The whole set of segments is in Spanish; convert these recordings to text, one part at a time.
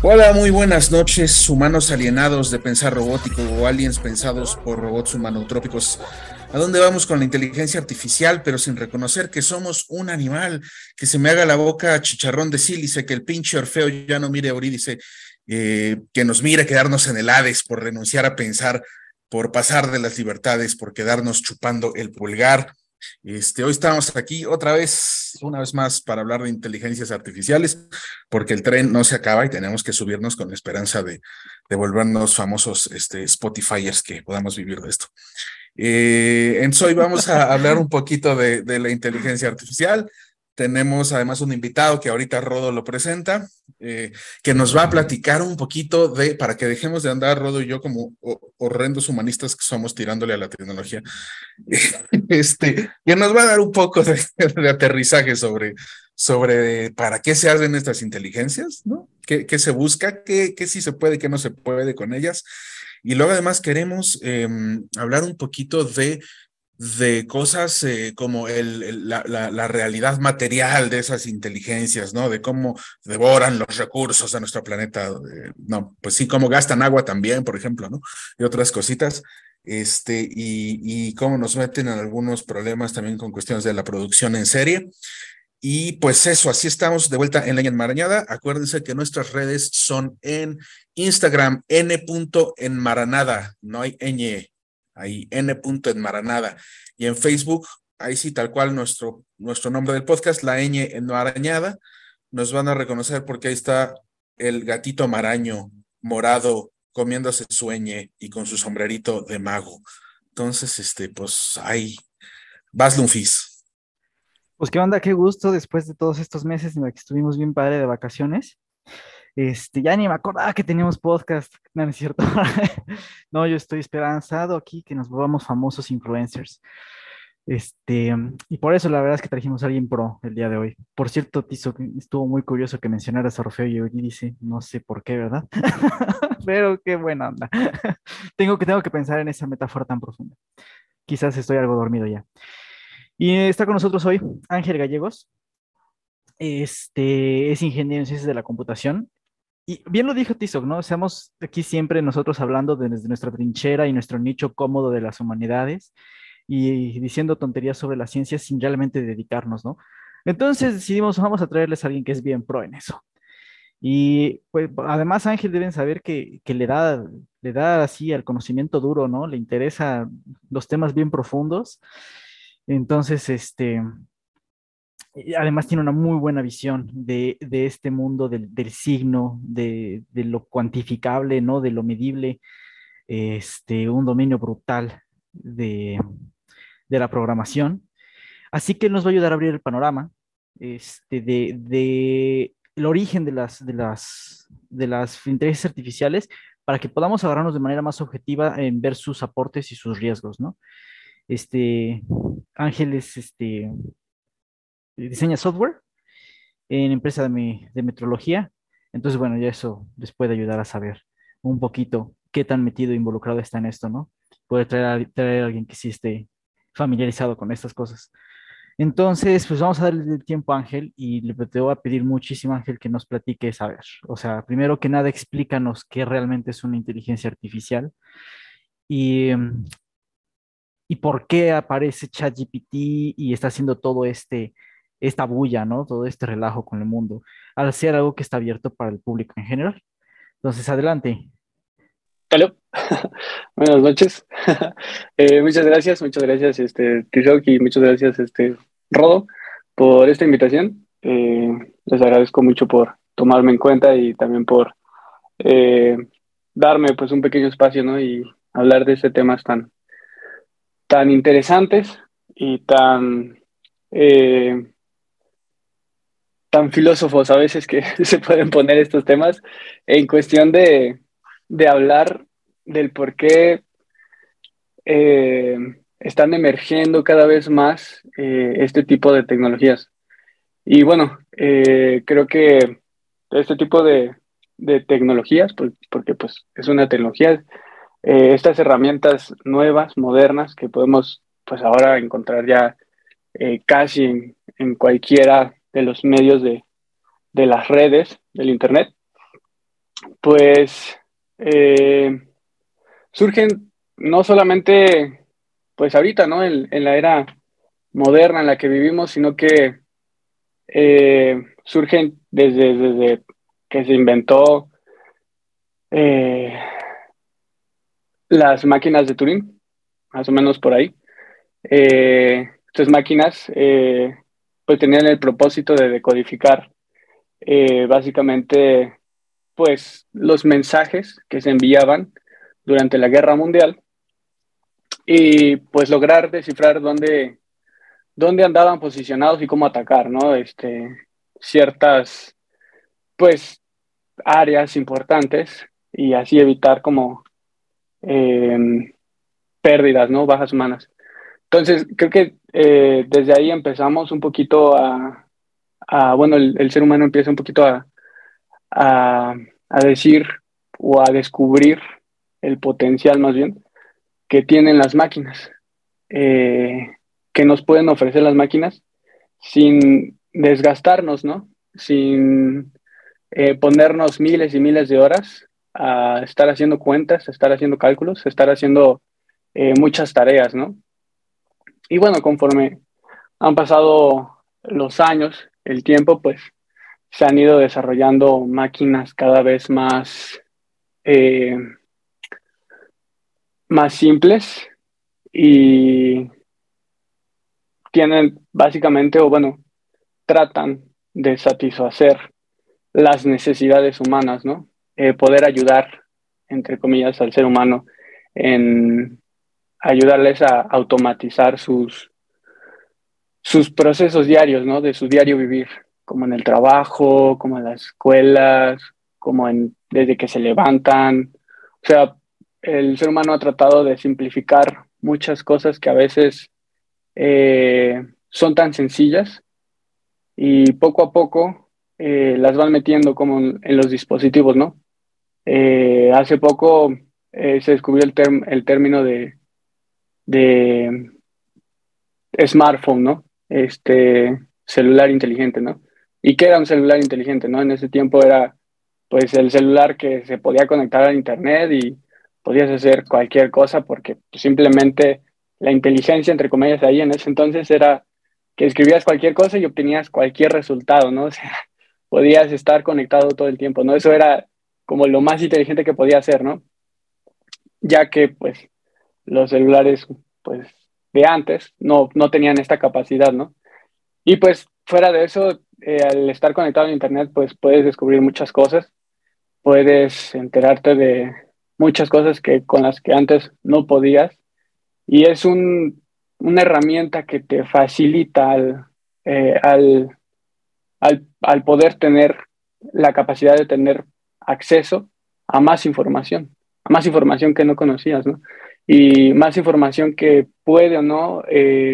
Hola, muy buenas noches, humanos alienados de pensar robótico o aliens pensados por robots humanotrópicos. ¿A dónde vamos con la inteligencia artificial, pero sin reconocer que somos un animal? Que se me haga la boca chicharrón de sílice, que el pinche Orfeo ya no mire a Eurídice, que nos mire quedarnos en el Hades por renunciar a pensar, por pasar de las libertades, por quedarnos chupando el pulgar. Hoy estamos aquí otra vez, una vez más, para hablar de inteligencias artificiales, porque el tren no se acaba y tenemos que subirnos con la esperanza de volvernos famosos Spotifyers que podamos vivir de esto. Hoy vamos a hablar un poquito de la inteligencia artificial. Tenemos además un invitado que ahorita Rodo lo presenta, que nos va a platicar un poquito para que dejemos de andar Rodo y yo como horrendos humanistas que somos tirándole a la tecnología, que nos va a dar un poco de aterrizaje sobre para qué se hacen estas inteligencias, ¿no? ¿Qué se busca? ¿Qué sí se puede, qué no se puede con ellas? Y luego además queremos hablar un poquito de cosas como la realidad material de esas inteligencias, ¿no? De cómo devoran los recursos de nuestro planeta. No, pues sí, cómo gastan agua también, por ejemplo, ¿no? Y otras cositas. Y cómo nos meten en algunos problemas también con cuestiones de la producción en serie. Y pues eso, así estamos de vuelta en la enmarañada. Acuérdense que nuestras redes son en Instagram, n.enmaranada, no hay ñ, ahí n.enmaranada. Y en Facebook, ahí sí, tal cual nuestro nombre del podcast, la ñ enmarañada. Nos van a reconocer porque ahí está el gatito maraño, morado, comiéndose su ñ y con su sombrerito de mago. Entonces, pues ahí, vas Lunfis. Pues qué onda, qué gusto después de todos estos meses en los que estuvimos bien padre de vacaciones. Ya ni me acordaba que teníamos podcast, no, no es cierto. No, yo estoy esperanzado aquí que nos volvamos famosos influencers. Y por eso la verdad es que trajimos a alguien pro el día de hoy. Por cierto, Tizo, que estuvo muy curioso que mencionaras a Orfeo y Eurídice, no sé por qué, ¿verdad? Pero qué buena onda. Tengo que pensar en esa metáfora tan profunda. Quizás estoy algo dormido ya. Y está con nosotros hoy Ángel Gallegos. Es ingeniero en ciencias de la computación. Y bien lo dijo Tizoc, ¿no? Estamos aquí siempre nosotros hablando desde nuestra trinchera y nuestro nicho cómodo de las humanidades y diciendo tonterías sobre la ciencia sin realmente dedicarnos, ¿no? Entonces decidimos, vamos a traerles a alguien que es bien pro en eso. Y pues además Ángel deben saber que le da así al conocimiento duro, ¿no? Le interesa los temas bien profundos. Entonces, y además tiene una muy buena visión de este mundo del signo, de lo cuantificable, ¿no? De lo medible, un dominio brutal de la programación. Así que él nos va a ayudar a abrir el panorama de el origen de las inteligencias artificiales para que podamos agarrarnos de manera más objetiva en ver sus aportes y sus riesgos, ¿no? Este, Ángel diseña software en empresa de metrología. Entonces, bueno, ya eso les puede ayudar a saber un poquito qué tan metido e involucrado está en esto, ¿no? Poder traer a alguien que sí esté familiarizado con estas cosas. Entonces, pues vamos a darle el tiempo a Ángel y te voy a pedir muchísimo, Ángel, que nos platiques, a ver, o sea, primero que nada, explícanos qué realmente es una inteligencia artificial y, y por qué aparece ChatGPT y está haciendo todo esta bulla, ¿no? Todo este relajo con el mundo, al ser algo que está abierto para el público en general. Entonces, adelante. Aló, buenas noches. Muchas gracias, Tizoc, y muchas gracias, Rodo, por esta invitación. Les agradezco mucho por tomarme en cuenta y también por eh, darme, pues, un pequeño espacio, ¿no? Y hablar de este temas tan interesantes y eh, tan filósofos a veces que se pueden poner estos temas en cuestión de hablar del por qué eh, están emergiendo cada vez más este tipo de tecnologías. Y bueno, creo que este tipo de tecnologías, porque pues es una tecnología, estas herramientas nuevas, modernas, que podemos pues ahora encontrar ya casi en cualquiera de los medios de las redes del Internet, pues surgen no solamente pues ahorita, ¿no? En la era moderna en la que vivimos, sino que surgen desde que se inventó eh, las máquinas de Turing, más o menos por ahí. Estas máquinas pues tenían el propósito de decodificar básicamente pues los mensajes que se enviaban durante la Guerra Mundial y pues lograr descifrar dónde andaban posicionados y cómo atacar, ¿no? Ciertas pues áreas importantes y así evitar como eh, pérdidas, ¿no? Bajas humanas. Entonces, creo que desde ahí empezamos un poquito bueno, el ser humano empieza un poquito a decir o a descubrir el potencial más bien que tienen las máquinas, que nos pueden ofrecer las máquinas sin desgastarnos, ¿no? Sin ponernos miles y miles de horas a estar haciendo cuentas, a estar haciendo cálculos, a estar haciendo muchas tareas, ¿no? Y bueno, conforme han pasado los años, el tiempo, pues se han ido desarrollando máquinas cada vez eh, más simples y tienen básicamente, o bueno, tratan de satisfacer las necesidades humanas, ¿no? Poder ayudar, entre comillas, al ser humano en ayudarles a automatizar sus procesos diarios, ¿no? De su diario vivir, como en el trabajo, como en las escuelas, desde que se levantan. O sea, el ser humano ha tratado de simplificar muchas cosas que a veces son tan sencillas y poco a poco las van metiendo como en los dispositivos, ¿no? Hace poco se descubrió el término de smartphone, ¿no? Celular inteligente, ¿no? ¿Y qué era un celular inteligente, no? En ese tiempo era, pues, el celular que se podía conectar al internet y podías hacer cualquier cosa porque pues, simplemente la inteligencia, entre comillas, ahí en ese entonces era que escribías cualquier cosa y obtenías cualquier resultado, ¿no? O sea, podías estar conectado todo el tiempo, ¿no? Eso era como lo más inteligente que podía hacer, ¿no? Ya que, pues, los celulares, pues, de antes no tenían esta capacidad, ¿no? Y pues fuera de eso, al estar conectado a internet, pues puedes descubrir muchas cosas, puedes enterarte de muchas cosas que con las que antes no podías y es una herramienta que te facilita eh, al, al poder tener la capacidad de tener acceso a más información que no conocías, ¿no? Y más información que puede o no,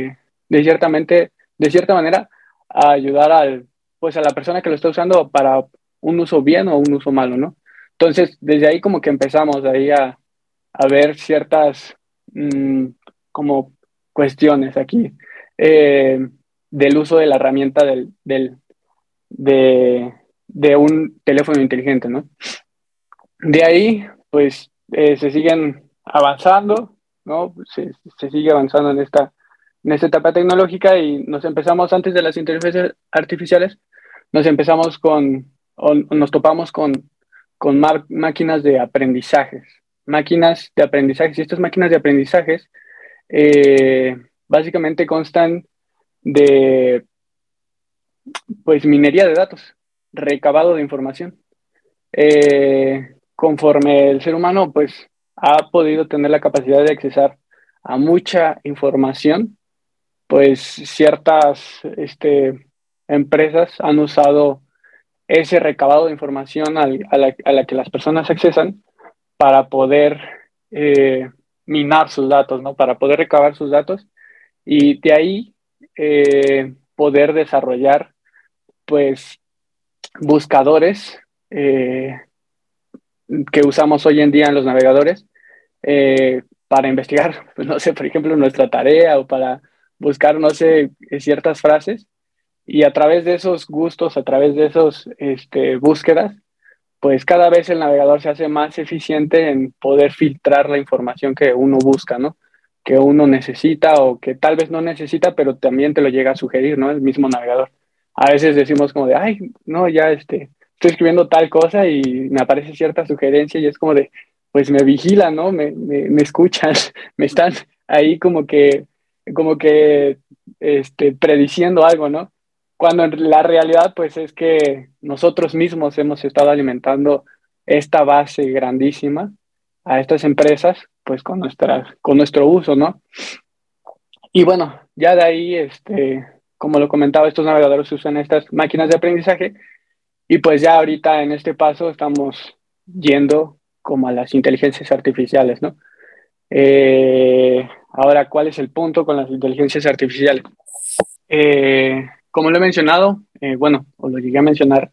de cierta manera, ayudar pues a la persona que lo está usando para un uso bien o un uso malo, ¿no? Entonces, desde ahí como que empezamos ahí a ver ciertas como cuestiones aquí eh, del uso de la herramienta de, de un teléfono inteligente, ¿no? De ahí, pues, se siguen avanzando, ¿no? Se sigue avanzando en esta etapa tecnológica y nos empezamos, antes de las inteligencias artificiales, nos empezamos o nos topamos con máquinas de aprendizajes. Máquinas de aprendizajes. Y estas máquinas de aprendizajes básicamente constan de, pues, minería de datos, recabado de información. Conforme el ser humano pues ha podido tener la capacidad de accesar a mucha información, pues ciertas empresas han usado ese recabado de información a la que las personas accesan para poder eh, minar sus datos, ¿no? Para poder recabar sus datos y de ahí poder desarrollar pues buscadores que usamos hoy en día en los navegadores para investigar, pues, no sé, por ejemplo, nuestra tarea o para buscar, no sé, ciertas frases y a través de esos gustos, a través de esos búsquedas, pues cada vez el navegador se hace más eficiente en poder filtrar la información que uno busca, ¿no? Que uno necesita o que tal vez no necesita, pero también te lo llega a sugerir, ¿no? El mismo navegador. A veces decimos como de, ay, no, ya estoy escribiendo tal cosa y me aparece cierta sugerencia y es como de, pues me vigilan, ¿no? Me escuchan, me están ahí como que prediciendo algo, ¿no? Cuando en la realidad, pues es que nosotros mismos hemos estado alimentando esta base grandísima a estas empresas, pues con nuestro uso, ¿no? Y bueno, ya de ahí, como lo comentaba, estos navegadores usan estas máquinas de aprendizaje y pues ya ahorita en este paso estamos yendo como a las inteligencias artificiales, ¿no? Ahora, ¿cuál es el punto con las inteligencias artificiales? Como lo he mencionado, bueno, o lo llegué a mencionar,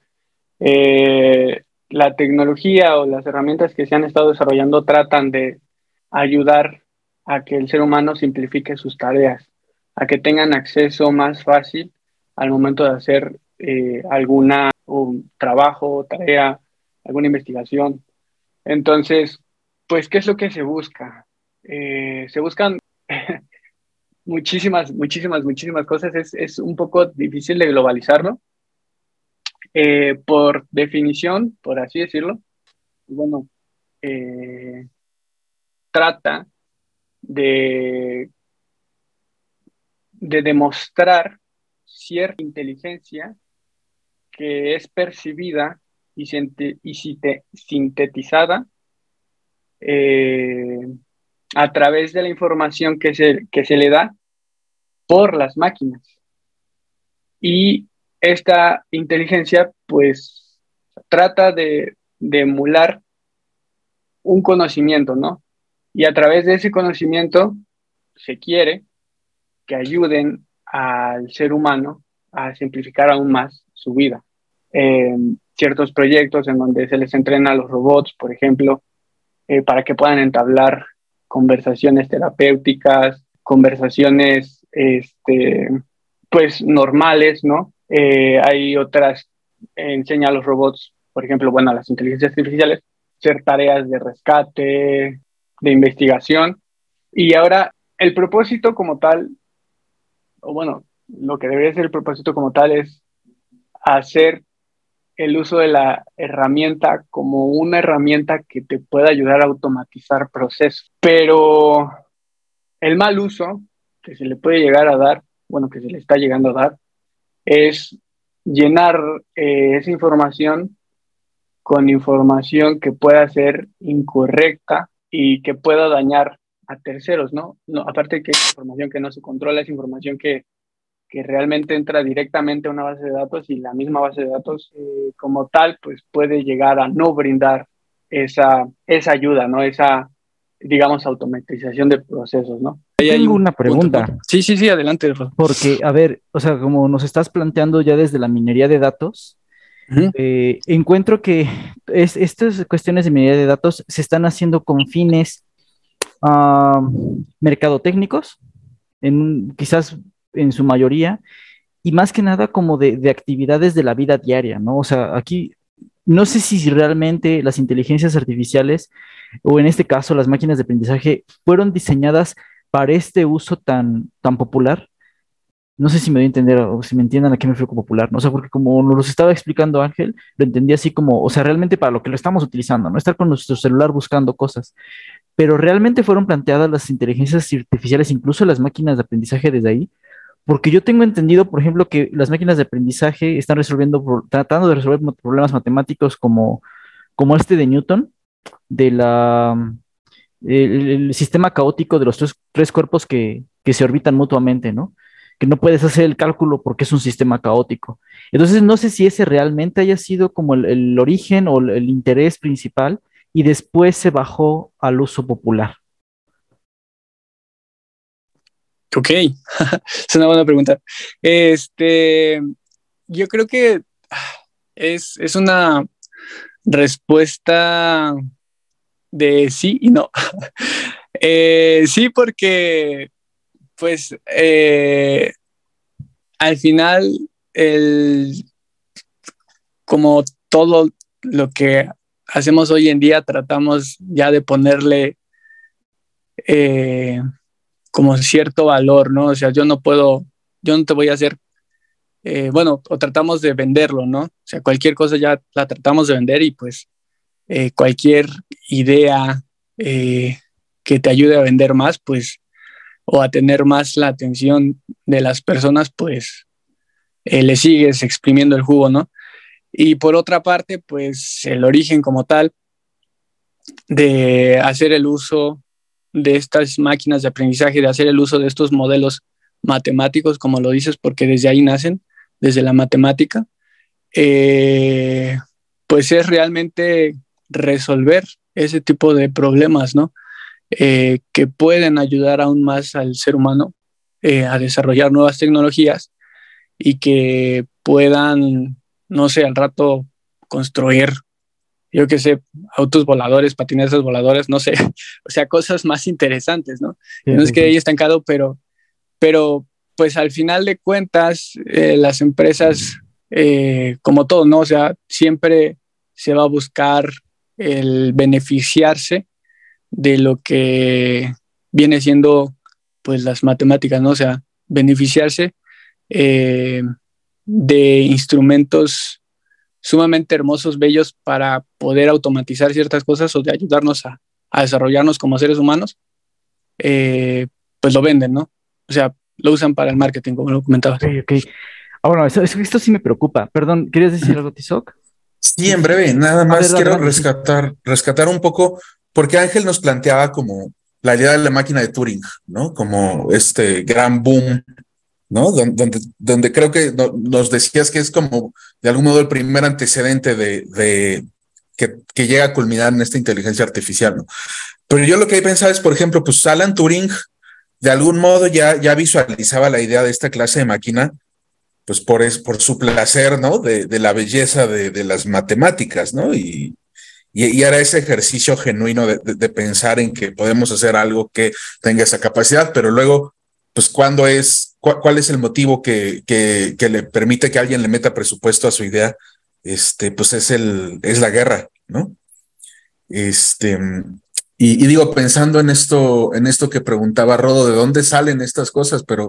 la tecnología o las herramientas que se han estado desarrollando tratan de ayudar a que el ser humano simplifique sus tareas, a que tengan acceso más fácil al momento de hacer alguna un trabajo, tarea, alguna investigación. Entonces, pues, ¿qué es lo que se busca? Se buscan muchísimas cosas. Es un poco difícil de globalizarlo. Por definición, por así decirlo, bueno, eh, trata de, de demostrar cierta inteligencia que es percibida y sintetizada eh, a través de la información que se le da por las máquinas. Y esta inteligencia, pues, trata de emular un conocimiento, ¿no? Y a través de ese conocimiento se quiere que ayuden al ser humano a simplificar aún más su vida. Ciertos proyectos en donde se les entrena a los robots, por ejemplo, para que puedan entablar conversaciones terapéuticas, conversaciones, pues normales, ¿no? Hay otras, enseña a los robots, por ejemplo, bueno, a las inteligencias artificiales, hacer tareas de rescate, de investigación. Y ahora, el propósito como tal, o bueno, lo que debería ser el propósito como tal es hacer el uso de la herramienta como una herramienta que te pueda ayudar a automatizar procesos. Pero el mal uso que se le puede llegar a dar, bueno, que se le está llegando a dar, es llenar esa información con información que pueda ser incorrecta y que pueda dañar a terceros, ¿no? No, aparte que es información que no se controla, es información que realmente entra directamente a una base de datos y la misma base de datos como tal, pues puede llegar a no brindar esa ayuda, ¿no? Esa, digamos, automatización de procesos, ¿no? Ahí hay Tengo un una punto, ¿no? pregunta, Sí, sí, sí, adelante, Rafa. porque, a ver, o sea, como nos estás planteando ya desde la minería de datos, Ujú. encuentro que estas cuestiones de minería de datos se están haciendo con fines ah, mercadotécnicos, quizás en su mayoría, y más que nada como de actividades de la vida diaria, ¿no? O sea, aquí no sé si realmente las inteligencias artificiales, o en este caso las máquinas de aprendizaje, fueron diseñadas para este uso tan popular. No sé si me doy a entender o si me entiendan a qué me refiero con popular, ¿no? O sea, porque como nos lo estaba explicando Ángel, lo entendí así como, o sea, realmente para lo que lo estamos utilizando, no estar con nuestro celular buscando cosas, pero realmente fueron planteadas las inteligencias artificiales, incluso las máquinas de aprendizaje desde ahí, porque yo tengo entendido, por ejemplo, que las máquinas de aprendizaje están tratando de resolver problemas matemáticos como este de Newton, de el sistema caótico de los tres cuerpos que se orbitan mutuamente, ¿no? Que no puedes hacer el cálculo porque es un sistema caótico. Entonces, no sé si ese realmente haya sido como el origen o el interés principal y después se bajó al uso popular. Ok, es una buena pregunta. Yo creo que es una respuesta de sí y no. Sí, porque pues al final, como todo lo que hacemos hoy en día, tratamos ya de ponerle como cierto valor, ¿no? O sea, yo no te voy a hacer, o tratamos de venderlo, ¿no? O sea, cualquier cosa ya la tratamos de vender y pues cualquier idea que te ayude a vender más, pues, o a tener más la atención de las personas, pues, le sigues exprimiendo el jugo, ¿no? Y por otra parte, pues, el origen como tal de hacer el uso de estas máquinas de aprendizaje, de hacer el uso de estos modelos matemáticos, como lo dices, porque desde ahí nacen, desde la matemática, pues es realmente resolver ese tipo de problemas, ¿no? Que pueden ayudar aún más al ser humano a desarrollar nuevas tecnologías y que puedan, no sé, al rato construir, yo qué sé, autos voladores, patinetas voladoras, no sé, o sea, cosas más interesantes, ¿no? Sí, No es sí, que sí. haya estancado, pero pues al final de cuentas, las empresas, como todo, ¿no? O sea, siempre se va a buscar el beneficiarse de lo que viene siendo pues las matemáticas, ¿no? O sea, beneficiarse eh, de instrumentos sumamente hermosos, bellos para poder automatizar ciertas cosas o de ayudarnos a desarrollarnos como seres humanos, pues lo venden, ¿no? O sea, lo usan para el marketing, como lo comentabas. Ok, ok. Ah, bueno, esto sí me preocupa. Perdón, ¿querías decir algo, Tizoc? Sí, Sí, en sí. breve, nada A ver, más quiero adelante, sí. rescatar un poco, porque Ángel nos planteaba como la idea de la máquina de Turing, ¿no? Como este gran boom, ¿no? Donde creo que nos decías que es como de algún modo el primer antecedente de que llega a culminar en esta inteligencia artificial, ¿no? Pero yo lo que he pensado es, por ejemplo, pues Alan Turing de algún modo ya visualizaba la idea de esta clase de máquina pues por su placer, ¿no? De la belleza de las matemáticas, ¿no? Y era ese ejercicio genuino de pensar en que podemos hacer algo que tenga esa capacidad, pero luego, pues, ¿cuál es el motivo que le permite que alguien le meta presupuesto a su idea? Pues es la guerra, ¿no? Este, y digo, pensando en esto que preguntaba Rodo, ¿de dónde salen estas cosas? Pero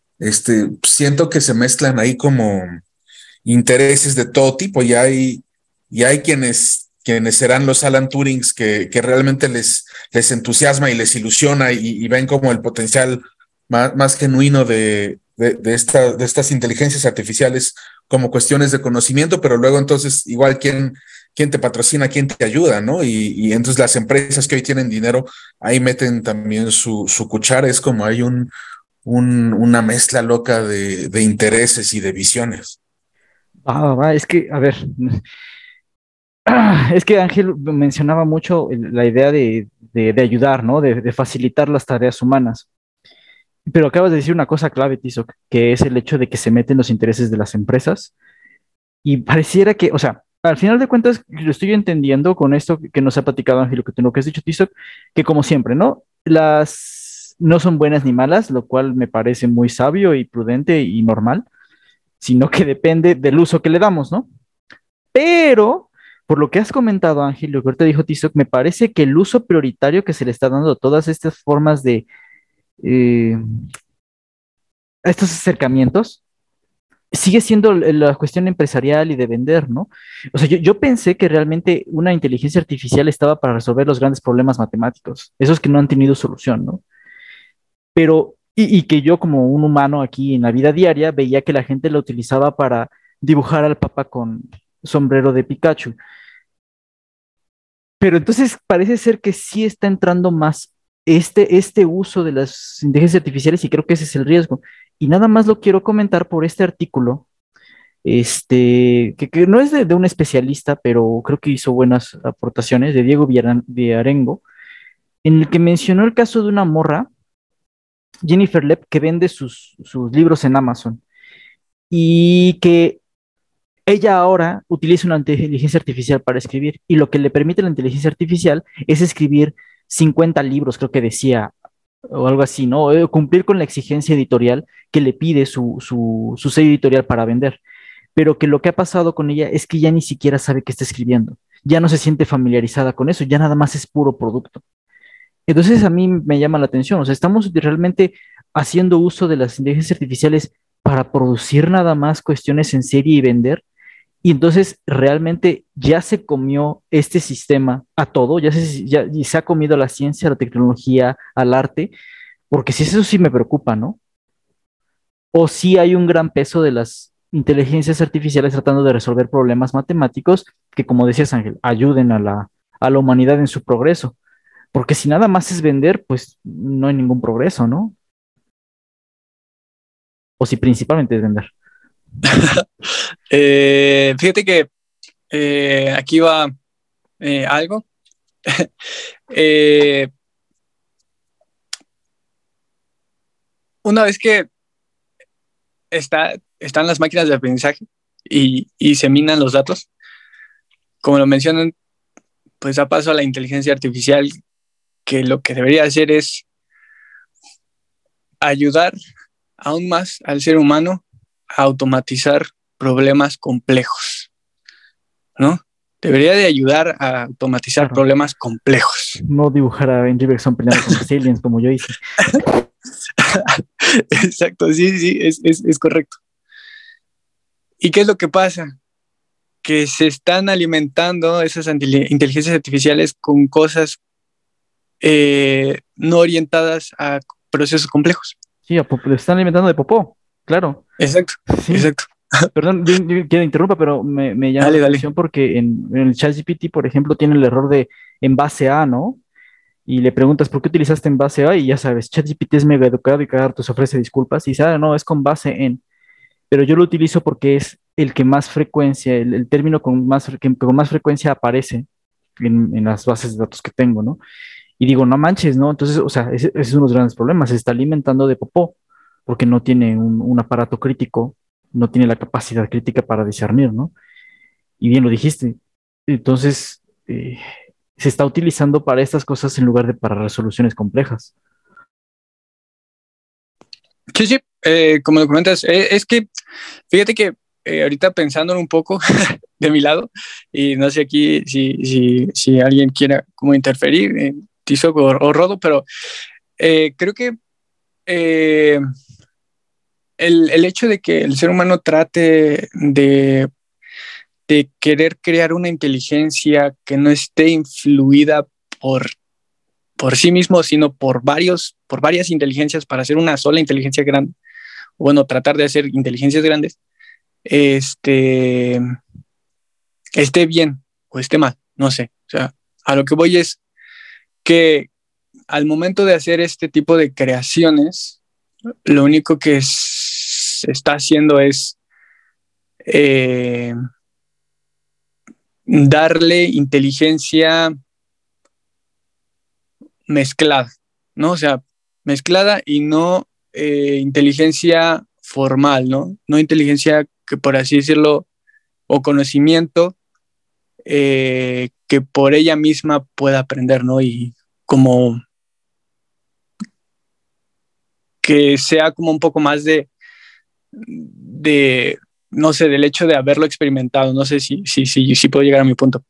siento que se mezclan ahí como intereses de todo tipo y hay quienes serán los Alan Turings que realmente les entusiasma y les ilusiona y ven como el potencial más genuino de estas inteligencias artificiales como cuestiones de conocimiento, pero luego entonces igual quién te patrocina, quién te ayuda, ¿no? Y entonces las empresas que hoy tienen dinero ahí meten también su cuchara, es como hay una mezcla loca de intereses y de visiones. Es que, a ver, es que Ángel mencionaba mucho la idea de ayudar, ¿no? De facilitar las tareas humanas. Pero acabas de decir una cosa clave, Tizoc, que es el hecho de que se meten los intereses de las empresas. Y pareciera que, o sea, al final de cuentas, lo estoy entendiendo con esto que nos ha platicado Ángel, lo que has dicho, Tizoc, que como siempre, ¿no? Las no son buenas ni malas, lo cual me parece muy sabio y prudente y normal, sino que depende del uso que le damos, ¿no? Pero, por lo que has comentado, Ángel, lo que ahorita dijo Tizoc, me parece que el uso prioritario que se le está dando a todas estas formas de, eh, a estos acercamientos, sigue siendo la cuestión empresarial y de vender, ¿no? O sea, yo pensé que realmente una inteligencia artificial estaba para resolver los grandes problemas matemáticos, esos que no han tenido solución, ¿no? Pero, y que yo como un humano aquí en la vida diaria veía que la gente lo utilizaba para dibujar al Papa con sombrero de Pikachu. Pero entonces parece ser que sí está entrando más este uso de las inteligencias artificiales y creo que ese es el riesgo. Y nada más lo quiero comentar por este artículo, que no es de un especialista, pero creo que hizo buenas aportaciones, de Diego Villarengo, en el que mencionó el caso de una morra, Jennifer Lepp, que vende sus libros en Amazon y que ella ahora utiliza una inteligencia artificial para escribir y lo que le permite la inteligencia artificial es escribir 50 libros, creo que decía, o algo así, ¿no? Cumplir con la exigencia editorial que le pide su sello editorial para vender. Pero que lo que ha pasado con ella es que ya ni siquiera sabe qué está escribiendo. ya no se siente familiarizada con eso, ya nada más es puro producto. Entonces a mí me llama la atención, o sea, estamos realmente haciendo uso de las inteligencias artificiales para producir nada más cuestiones en serie y vender, y entonces realmente ya se comió este sistema a todo, y se ha comido a la ciencia, a la tecnología, al arte, porque si eso sí me preocupa, ¿no? O si hay un gran peso de las inteligencias artificiales tratando de resolver problemas matemáticos que, como decías Ángel, ayuden a la humanidad en su progreso. Porque si nada más es vender, pues no hay ningún progreso, ¿no? O si principalmente es vender. Fíjate que aquí va algo. Eh, una vez que están las máquinas de aprendizaje y se minan los datos, como lo mencionan, pues da paso a la inteligencia artificial, que lo que debería hacer es ayudar aún más al ser humano a automatizar problemas complejos, ¿no? Debería de ayudar a automatizar Claro, problemas complejos. no dibujar a Henry Bergson peleando con los aliens como yo hice. Exacto, sí, sí, es correcto. ¿Y qué es lo que pasa? Que se están alimentando esas inteligencias artificiales con cosas no orientadas a procesos complejos. Sí, le están alimentando de popó, claro. Exacto, Sí, exacto. perdón, yo quiero interrumpa, pero me llama la Dale, dale. atención porque en el ChatGPT, por ejemplo, tiene el error de en base A, ¿no? Y le preguntas por qué utilizaste en base A y ya sabes, ChatGPT es mega educado y cada rato se ofrece disculpas y dice, ah, no, es con base en. Pero yo lo utilizo porque es el que más frecuencia, el término que con más frecuencia aparece en las bases de datos que tengo, ¿no? Y digo, no manches, ¿no? Entonces, o sea, ese es uno de los grandes problemas, se está alimentando de popó porque no tiene un aparato crítico, no tiene la capacidad crítica para discernir, ¿no? Y bien lo dijiste. Entonces, se está utilizando para estas cosas en lugar de para resoluciones complejas. Sí, sí, como lo comentas, es que fíjate que ahorita pensándolo un poco de mi lado, y no sé aquí si alguien quiera como interferir, Tizoc o Rodo, pero creo que eh, el hecho de que el ser humano trate de querer crear una inteligencia que no esté influida por, por sí mismo, sino por varias inteligencias para hacer una sola inteligencia grande, bueno, tratar de hacer inteligencias grandes, este, esté bien o esté mal, no sé. O sea, a lo que voy es que al momento de hacer este tipo de creaciones, lo único que se está haciendo es eh, darle inteligencia mezclada, ¿no? O sea, mezclada y no inteligencia formal, ¿no? No inteligencia que por así decirlo, o conocimiento que por ella misma pueda aprender, ¿no? Y como que sea como un poco más de no sé, del hecho de haberlo experimentado, no sé si puedo llegar a mi punto.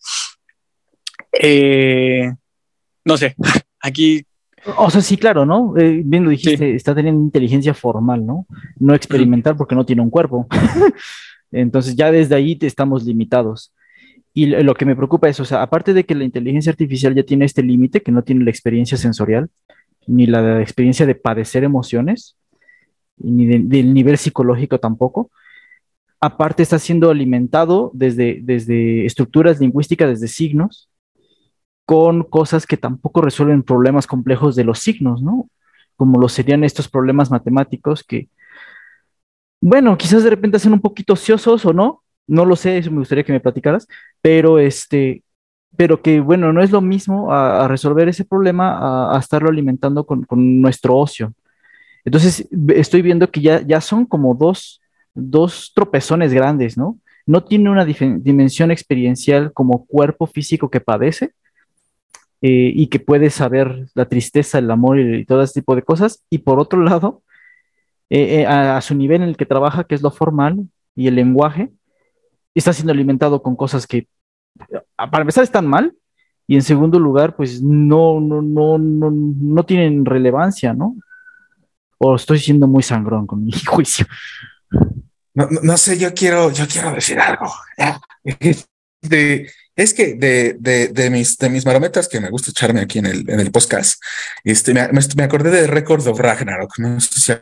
Eh, no sé, aquí O sea, sí, claro, ¿no? Bien lo sí. dijiste, está teniendo inteligencia formal, ¿no? No Uh-huh. experimental porque no tiene un cuerpo. Entonces ya desde ahí estamos limitados. Y lo que me preocupa es, o sea, aparte de que la inteligencia artificial ya tiene este límite, que no tiene la experiencia sensorial, ni la experiencia de padecer emociones, ni del nivel psicológico tampoco, aparte está siendo alimentado desde estructuras lingüísticas, desde signos, con cosas que tampoco resuelven problemas complejos de los signos, ¿no? Como lo serían estos problemas matemáticos que, bueno, quizás de repente hacen un poquito ociosos o no, no lo sé, eso me gustaría que me platicaras, pero pero que bueno, no es lo mismo a resolver ese problema a estarlo alimentando con nuestro ocio. Entonces, estoy viendo que ya son como dos tropezones grandes, ¿no? No tiene una dimensión experiencial como cuerpo físico que padece y que puede saber la tristeza, el amor y todo ese tipo de cosas. Y por otro lado, a su nivel en el que trabaja, que es lo formal y el lenguaje, está siendo alimentado con cosas que para empezar están mal y en segundo lugar, pues no tienen relevancia, ¿no? O estoy siendo muy sangrón con mi juicio. No sé, yo quiero decir algo. De, es que de mis marometas que me gusta echarme aquí en el podcast, me acordé de Record of Ragnarok. No sé si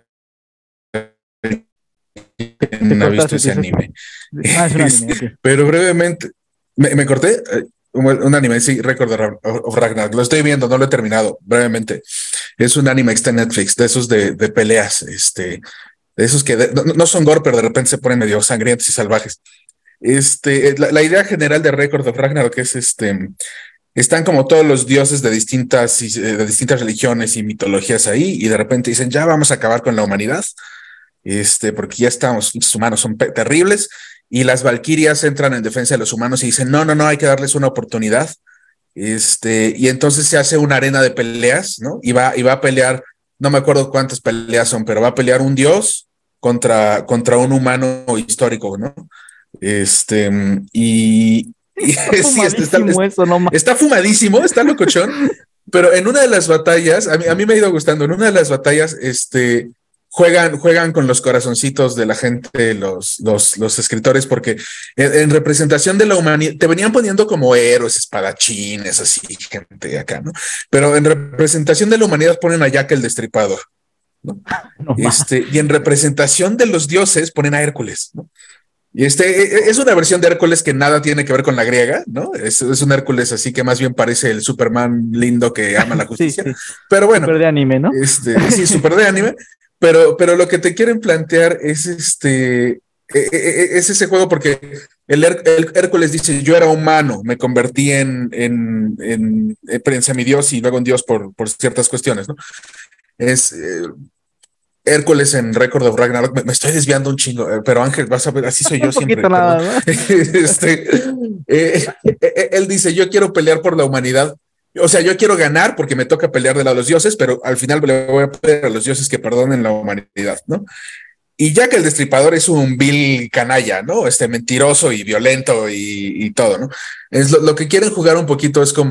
Te alguien ha visto cortaste, ese dices. anime. Ah, es un anime, ok. Pero brevemente, me corté. Un anime, sí, Record of Ragnarok. Lo estoy viendo, no lo he terminado. Brevemente, es un anime que está en Netflix, de esos de peleas, de esos que no son gore, pero de repente se ponen medio sangrientos y salvajes. La idea general de Record of Ragnarok es están como todos los dioses de distintas religiones y mitologías ahí, y de repente dicen, ya vamos a acabar con la humanidad, porque ya estamos, los humanos son terribles, y las valquirias entran en defensa de los humanos y dicen, no, no, no, hay que darles una oportunidad. Y entonces se hace una arena de peleas, ¿no? Y va a pelear, no me acuerdo cuántas peleas son, pero va a pelear un dios contra un humano histórico, ¿no? Este, y Está sí, fumadísimo eso, no más. está fumadísimo, está locochón, pero en una de las batallas, a mí me ha ido gustando, en una de las batallas, juegan con los corazoncitos de la gente, los escritores, porque en representación de la humanidad, te venían poniendo como héroes, espadachines, así, gente acá, ¿no? Pero en representación de la humanidad ponen a Jack el Destripador, ¿no? No más. Y en representación de los dioses ponen a Hércules, ¿no? Y es una versión de Hércules que nada tiene que ver con la griega, ¿no? Es un Hércules así que más bien parece el Superman lindo que ama la Sí, justicia. sí. Pero bueno, Súper de anime, ¿no? sí, súper de anime, pero lo que te quieren plantear es es ese juego porque el Hércules dice, yo era humano, me convertí en semidios y luego en dios por ciertas cuestiones, ¿no? Es, Hércules en Record of Ragnarok, me estoy desviando un chingo, pero Ángel, vas a ver, así soy yo Un siempre, poquito perdón. nada, ¿no? Él dice, yo quiero pelear por la humanidad, o sea, yo quiero ganar porque me toca pelear de lado de los dioses, pero al final le voy a pedir a los dioses que perdonen la humanidad, ¿no? Y ya que el Destripador es un vil canalla, ¿no? Mentiroso y violento y todo, ¿no? Es lo que quieren jugar un poquito es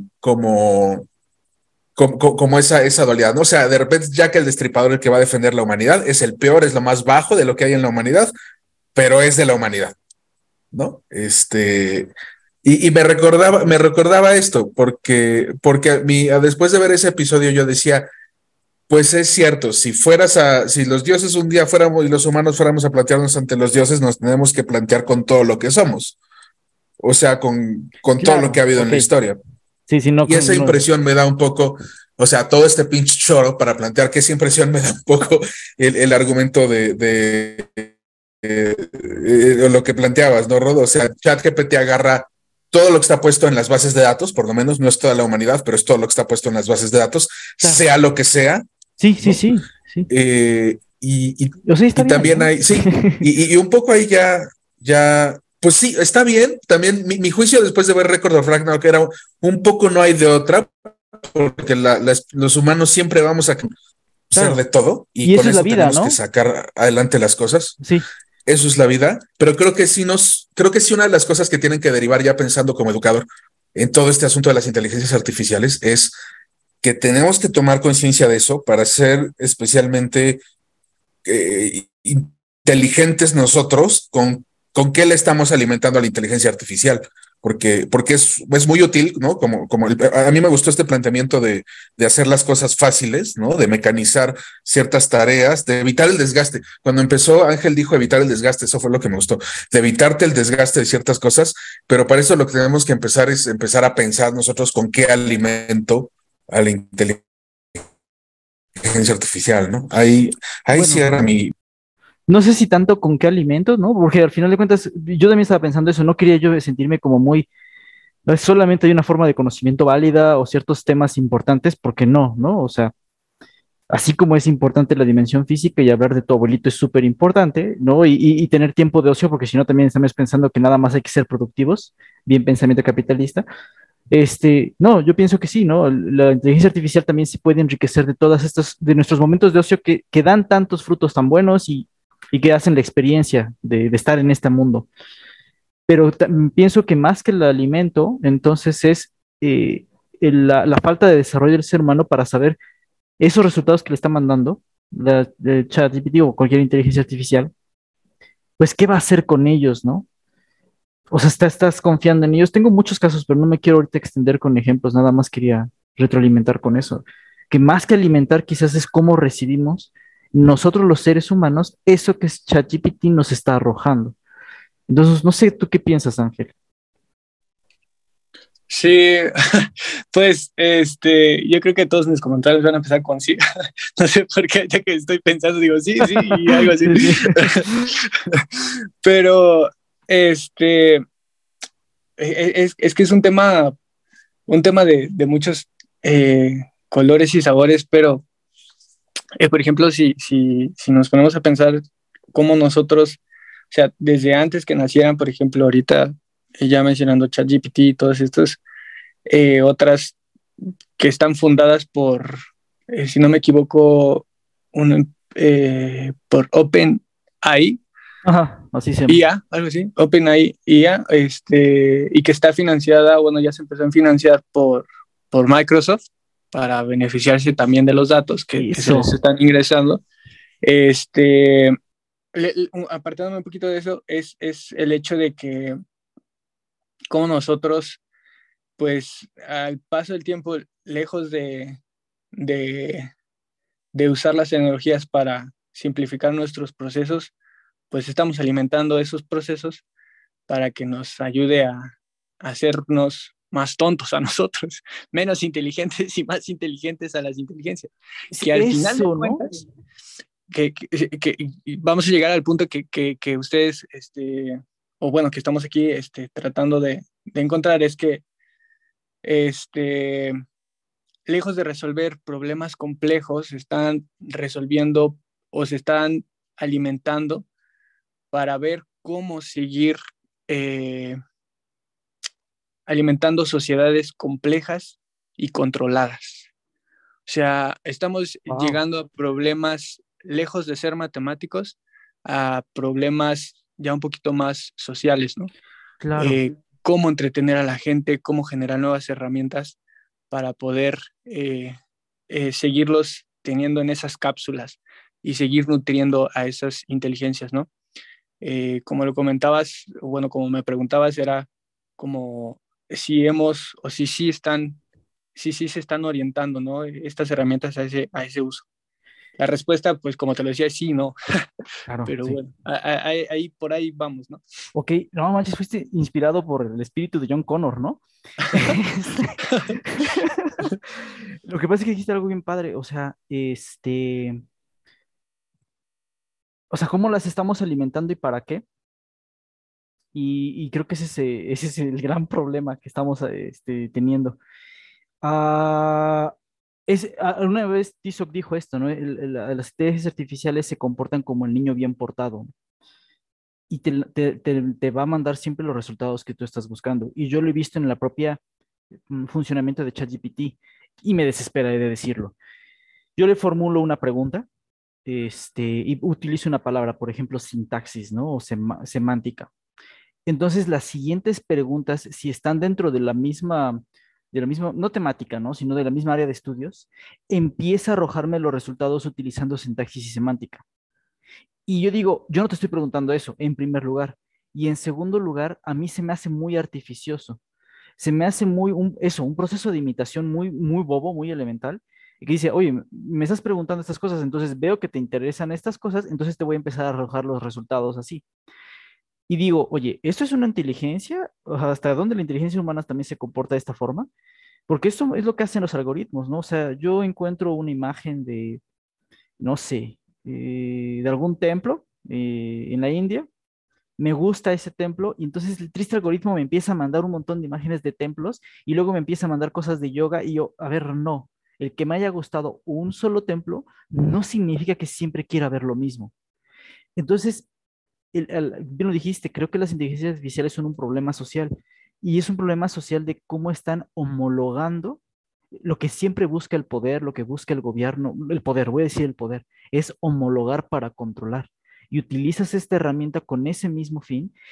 como esa dualidad, ¿no? O sea, de repente Jack el Destripador, el que va a defender la humanidad, es el peor, es lo más bajo de lo que hay en la humanidad, pero es de la humanidad, ¿no? Y me recordaba esto, porque después de ver ese episodio yo decía, pues es cierto, si los dioses un día fuéramos y los humanos fuéramos a plantearnos ante los dioses, nos tenemos que plantear con todo lo que somos, o sea, con todo lo que ha Claro, habido en ok. la historia. Sí, sí, no Y esa con. No, impresión me da un poco, o sea, todo este pinche choro para plantear que esa impresión me da un poco el argumento de lo que planteabas, ¿no, Rodo? O sea, ChatGPT agarra todo lo que está puesto en las bases de datos, por lo menos no es toda la humanidad, pero es todo lo que está puesto en las bases de datos, claro. sea lo que sea, Sí, sí, ¿no? sí, sí. Y O sea, está bien, también ¿no? hay, sí, y un poco ahí ya, pues sí, está bien. También mi juicio después de ver Record of Ragnarok era un poco no hay de otra, porque los humanos siempre vamos a ser de Claro. todo y Y eso con es la eso vida, tenemos que ¿no? sacar adelante las cosas. Sí, Eso es la vida, pero creo que sí una de las cosas que tienen que derivar ya pensando como educador en todo este asunto de las inteligencias artificiales es que tenemos que tomar conciencia de eso para ser especialmente inteligentes nosotros con qué le estamos alimentando a la inteligencia artificial, porque es muy útil, ¿no? A mí me gustó este planteamiento de hacer las cosas fáciles, ¿no? De mecanizar ciertas tareas, de evitar el desgaste. Cuando empezó, Ángel dijo evitar el desgaste, eso fue lo que me gustó, de evitarte el desgaste de ciertas cosas, pero para eso lo que tenemos que empezar es empezar a pensar nosotros con qué alimento a la inteligencia artificial, ¿no? Ahí bueno, cierra mi. no sé si tanto con qué alimentos, ¿no? Porque al final de cuentas, yo también estaba pensando eso, no quería yo sentirme como muy, solamente hay una forma de conocimiento válida o ciertos temas importantes, porque no, ¿no? O sea, así como es importante la dimensión física y hablar de tu abuelito es súper importante, ¿no? Y tener tiempo de ocio, porque si no también estamos pensando que nada más hay que ser productivos, bien pensamiento capitalista. No, yo pienso que sí, ¿no? La inteligencia artificial también se puede enriquecer de todas estas, de nuestros momentos de ocio que dan tantos frutos tan buenos y que hacen la experiencia de estar en este mundo. pero pienso que más que el alimento, entonces es la falta de desarrollo del ser humano para saber esos resultados que le está mandando de ChatGPT o cualquier inteligencia artificial, pues qué va a hacer con ellos, ¿no? O sea, estás confiando en ellos. Tengo muchos casos, pero no me quiero ahorita extender con ejemplos, nada más quería retroalimentar con eso. Que más que alimentar quizás es cómo recibimos nosotros los seres humanos eso que ChatGPT nos está arrojando. Entonces, no sé, ¿tú qué piensas, Ángel? Sí, pues yo creo que todos mis comentarios van a empezar con sí. No sé por qué, ya que estoy pensando, digo sí, sí, y algo así. Sí, sí. Pero es que es un tema de muchos colores y sabores, pero por ejemplo, si nos ponemos a pensar cómo nosotros, o sea, desde antes que nacieran, por ejemplo, ahorita ya mencionando ChatGPT y todas estas otras que están fundadas por, si no me equivoco, por OpenAI, Ajá, así se llama. IA, algo así, OpenAI IA, y que está financiada, bueno, ya se empezó a financiar por Microsoft para beneficiarse también de los datos que se les Eso. están ingresando. Este, Apartándome un poquito de eso, es el hecho de que como nosotros, pues al paso del tiempo, lejos de, de usar las tecnologías para simplificar nuestros procesos, pues estamos alimentando esos procesos para que nos ayude a hacernos más tontos a nosotros, menos inteligentes y más inteligentes a las inteligencias. Sí, Que al final de eso, ¿no? cuentas, que vamos a llegar al punto que ustedes, o bueno, que estamos aquí tratando de encontrar, es que este, lejos de resolver problemas complejos, están resolviendo o se están alimentando para ver cómo seguir eh, alimentando sociedades complejas y controladas. O sea, estamos Wow, llegando a problemas lejos de ser matemáticos, a problemas ya un poquito más sociales, ¿no? claro. Cómo entretener a la gente, cómo generar nuevas herramientas para poder seguirlos teniendo en esas cápsulas y seguir nutriendo a esas inteligencias, ¿no? Como lo comentabas, bueno, como me preguntabas, era como si hemos o si sí están, si sí se están orientando, ¿no? Estas herramientas a ese uso. La respuesta, pues como te lo decía, es sí, no, Claro, pero sí. bueno, ahí por ahí vamos, ¿no? Ok, no manches, fuiste inspirado por el espíritu de John Connor, ¿no? Este, Lo que pasa es que dijiste algo bien padre, o sea, ¿cómo las estamos alimentando y para qué? Y creo que ese es el gran problema que estamos teniendo. Ah, una vez Tizoc dijo esto, ¿no? Las inteligencias artificiales se comportan como el niño bien portado y te va a mandar siempre los resultados que tú estás buscando. Y yo lo he visto en la propia funcionamiento de ChatGPT y me desespera he de decirlo. Yo le formulo una pregunta y utilizo una palabra, por ejemplo, sintaxis, ¿no? O semántica. Entonces, las siguientes preguntas, si están dentro de la misma, no temática, ¿no? Sino de la misma área de estudios, empieza a arrojarme los resultados utilizando sintaxis y semántica. Y yo digo, yo no te estoy preguntando eso, en primer lugar. Y en segundo lugar, a mí se me hace muy artificioso. Se me hace un proceso de imitación muy bobo, muy elemental, y que dice, oye, me estás preguntando estas cosas, entonces veo que te interesan estas cosas, entonces te voy a empezar a arrojar los resultados así. Y digo, oye, ¿esto es una inteligencia? O sea, ¿hasta dónde la inteligencia humana también se comporta de esta forma? Porque esto es lo que hacen los algoritmos, ¿no? O sea, yo encuentro una imagen de, no sé, de algún templo en la India, me gusta ese templo y entonces el triste algoritmo me empieza a mandar un montón de imágenes de templos y luego me empieza a mandar cosas de yoga y yo, a ver, no, el que me haya gustado un solo templo no significa que siempre quiera ver lo mismo. Entonces, bien lo dijiste, creo que las inteligencias artificiales son un problema social y es un problema social de cómo están homologando lo que siempre busca el poder, lo que busca el gobierno, el poder, voy a decir el poder, es homologar para controlar. Y utilizas esta herramienta con ese mismo fin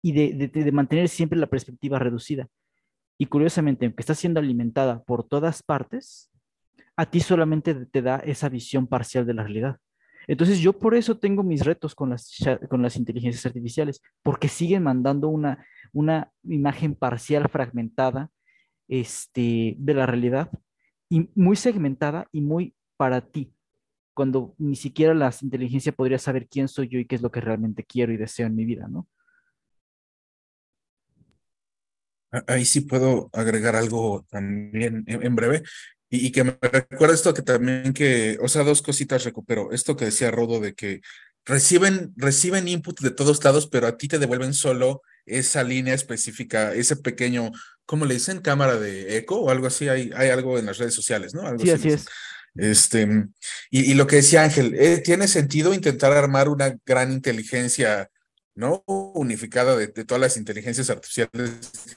y de mantener siempre la perspectiva reducida. Y curiosamente, aunque está siendo alimentada por todas partes, a ti solamente te da esa visión parcial de la realidad. Entonces yo por eso tengo mis retos con con las inteligencias artificiales, porque siguen mandando una imagen parcial, fragmentada, de la realidad, y muy segmentada y muy para ti, cuando ni siquiera la inteligencia podría saber quién soy yo y qué es lo que realmente quiero y deseo en mi vida, ¿no? Ahí sí puedo agregar algo también en breve y que me recuerda esto que también que, o sea, dos cositas recupero. Esto que decía Rodo de que reciben input de todos lados, pero a ti te devuelven solo esa línea específica, ese pequeño, ¿cómo le dicen? Cámara de eco o algo así. Hay algo en las redes sociales, ¿no? Algo Sí, así le así dicen. es. Este, y lo que decía Ángel, ¿tiene sentido intentar armar una gran inteligencia, ¿no? Unificada de todas las inteligencias artificiales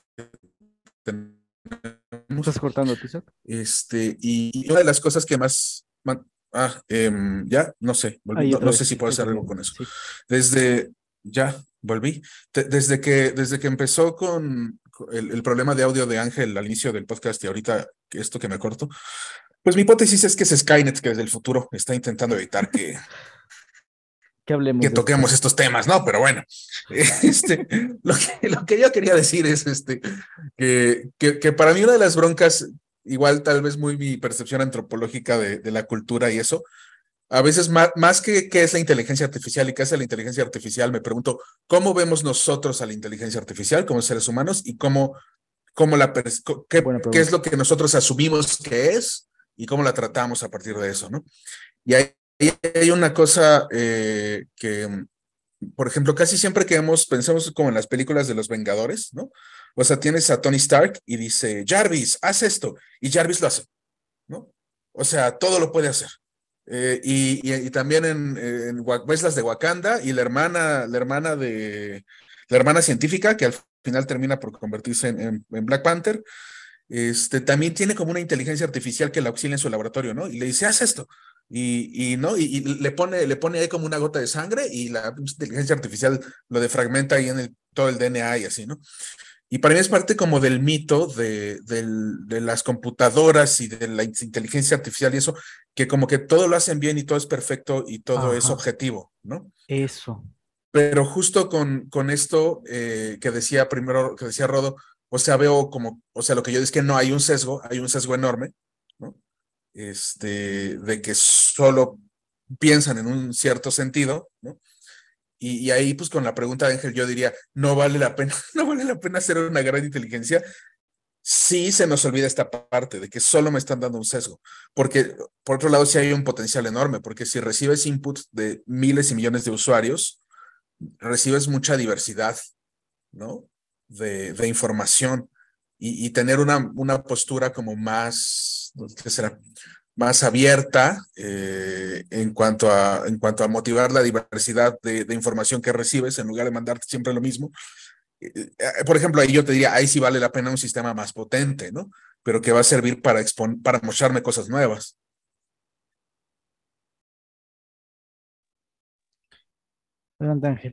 ¿Estás tenemos? cortando, Tizoc? Y una de las cosas que más, ya, no sé, volví, Ahí no, otra no sé vez, si puedo ahí hacer volví. algo con eso. Sí. Desde, ya, volví. Desde que empezó con el problema de audio de Ángel al inicio del podcast y ahorita esto que me corto, pues mi hipótesis es que es Skynet que desde el futuro está intentando evitar Que que hablemos de esto. toquemos estos temas, ¿no? Pero bueno, este, lo que yo quería decir es que para mí una de las broncas, igual tal vez muy mi percepción antropológica de la cultura y eso, a veces más que qué es la inteligencia artificial y qué es la inteligencia artificial, me pregunto, ¿cómo vemos nosotros a la inteligencia artificial como seres humanos y Buena qué es pregunta. lo que nosotros asumimos que es y cómo la tratamos a partir de eso, ¿no? Y ahí hay una cosa que, por ejemplo, casi siempre que pensamos como en las películas de los Vengadores, ¿no? O sea, tienes a Tony Stark y dice, Jarvis, haz esto, y Jarvis lo hace, ¿no? O sea, todo lo puede hacer. Y también ves las de Wakanda y la hermana científica que al final termina por convertirse en Black Panther, también tiene como una inteligencia artificial que la auxilia en su laboratorio, ¿no? Y le dice, haz esto. ¿No? Y le pone ahí como una gota de sangre y la inteligencia artificial lo defragmenta ahí en todo el DNA y así, ¿no? Y para mí es parte como del mito de las computadoras y de la inteligencia artificial y eso, que como que todo lo hacen bien y todo es perfecto y todo es Ajá, objetivo, ¿no? eso. Pero justo con esto que decía primero, que decía Rodo, o sea, veo como, o sea, lo que yo digo es que no hay un sesgo enorme, ¿no? De que solo piensan en un cierto sentido, ¿no? Y ahí, pues con la pregunta de Ángel, yo diría, no vale la pena, no vale la pena hacer una gran inteligencia. Sí se nos olvida esta parte de que solo me están dando un sesgo, porque por otro lado sí hay un potencial enorme, porque si recibes input de miles y millones de usuarios, recibes mucha diversidad, ¿no? De información y tener una postura como más, ¿qué será? Más abierta en cuanto a motivar la diversidad de información que recibes en lugar de mandarte siempre lo mismo. Por ejemplo, ahí yo te diría, ahí sí vale la pena un sistema más potente, ¿no? Pero que va a servir para mostrarme cosas nuevas. Adelante, Ángel.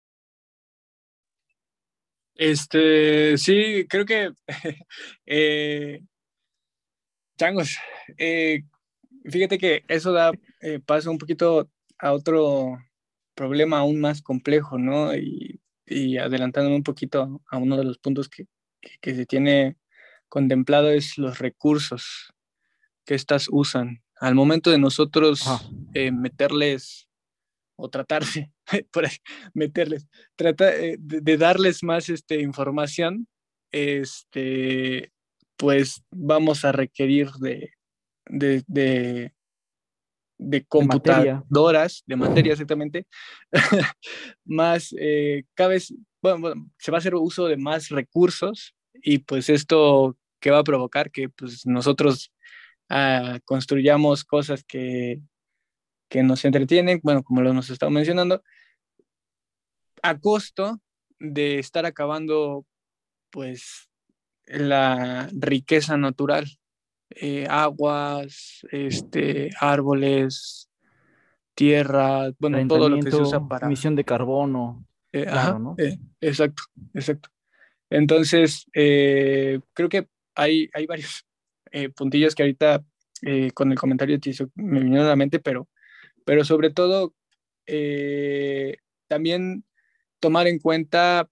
Sí, creo que eh, changos, eh, fíjate que eso da paso un poquito a otro problema aún más complejo, ¿no? Y adelantándome un poquito a uno de los puntos que se tiene contemplado es los recursos que éstas usan. Al momento de Ajá, nosotros meterles o tratarse, por ahí, meterles, de darles más información, este, pues vamos a requerir de, de, de de materia. computadoras, de materia exactamente, más, cada vez, bueno, se va a hacer uso de más recursos y pues esto que va a provocar que pues nosotros construyamos cosas que nos entretienen, bueno, como lo hemos estado mencionando, a costo de estar acabando pues la riqueza natural, aguas, árboles, tierra, bueno, todo lo que se usa Calentamiento, para, emisión de carbono. Ajá, Claro, ¿no? exacto, exacto. Entonces, creo que hay varios puntillos que ahorita con el comentario de Tizo me vinieron a la mente, pero sobre todo también tomar en cuenta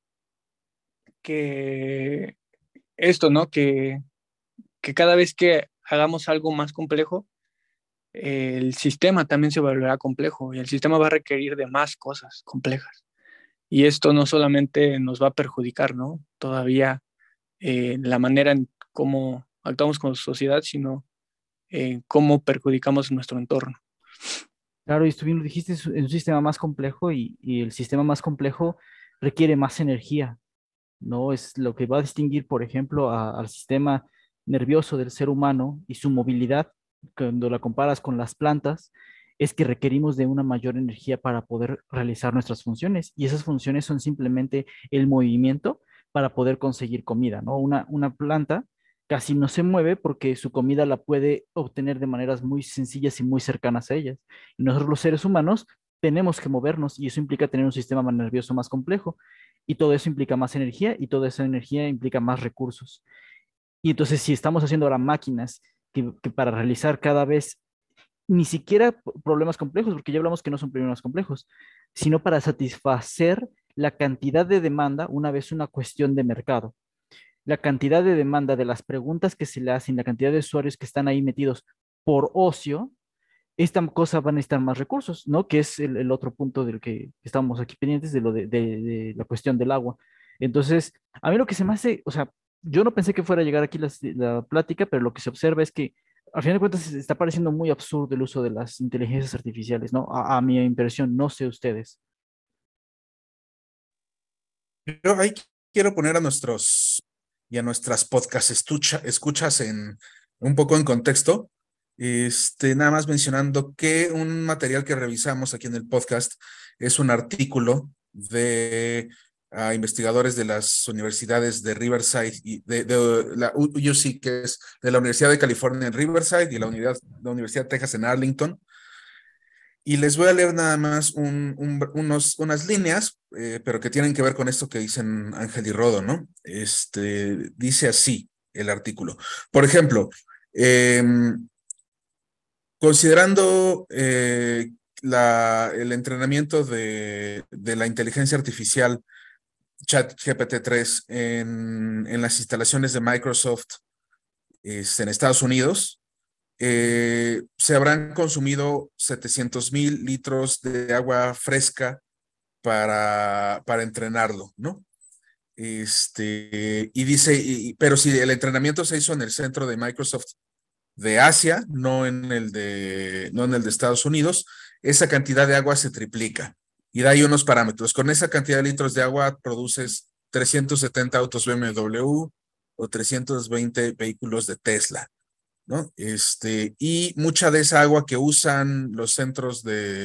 que esto, ¿no? Que cada vez que hagamos algo más complejo, el sistema también se volverá complejo y el sistema va a requerir de más cosas complejas. Y esto no solamente nos va a perjudicar, ¿no? Todavía la manera en cómo actuamos como sociedad, sino cómo perjudicamos nuestro entorno. Claro, y tú bien lo dijiste, es un sistema más complejo y el sistema más complejo requiere más energía, ¿no? Es lo que va a distinguir, por ejemplo, al sistema nervioso del ser humano y su movilidad, cuando la comparas con las plantas, es que requerimos de una mayor energía para poder realizar nuestras funciones. Y esas funciones son simplemente el movimiento para poder conseguir comida, ¿no? Una planta casi no se mueve porque su comida la puede obtener de maneras muy sencillas y muy cercanas a ellas. Y nosotros los seres humanos tenemos que movernos y eso implica tener un sistema nervioso más complejo y todo eso implica más energía y toda esa energía implica más recursos. Y entonces si estamos haciendo ahora máquinas que para realizar cada vez ni siquiera problemas complejos, porque ya hablamos que no son problemas complejos, sino para satisfacer la cantidad de demanda, una vez una cuestión de mercado. La cantidad de demanda de las preguntas que se le hacen, la cantidad de usuarios que están ahí metidos por ocio, esta cosa va a necesitar más recursos, ¿no? Que es el otro punto del que estamos aquí pendientes de lo de la cuestión del agua. Entonces, a mí lo que se me hace, o sea, yo no pensé que fuera a llegar aquí la plática, pero lo que se observa es que, al final de cuentas, se está pareciendo muy absurdo el uso de las inteligencias artificiales, ¿no? A mi impresión, no sé ustedes. Yo ahí quiero poner a nuestros y a nuestras podcast escuchas en un poco en contexto. Nada más mencionando que un material que revisamos aquí en el podcast es un artículo de investigadores de las universidades de Riverside y de la UC, que es de la Universidad de California en Riverside y la Universidad de Texas en Arlington. Y les voy a leer nada más unas líneas, pero que tienen que ver con esto que dicen Ángel y Rodo, ¿no? Dice así el artículo. Por ejemplo, eh, considerando el entrenamiento de la inteligencia artificial ChatGPT-3 en las instalaciones de Microsoft en Estados Unidos, se habrán consumido 700,000 litros de agua fresca para entrenarlo, ¿no? Y dice, pero si el entrenamiento se hizo en el centro de Microsoft de Asia, no en el de Estados Unidos, esa cantidad de agua se triplica. Y da ahí unos parámetros. Con esa cantidad de litros de agua produces 370 autos BMW o 320 vehículos de Tesla, ¿no? Y mucha de esa agua que usan los centros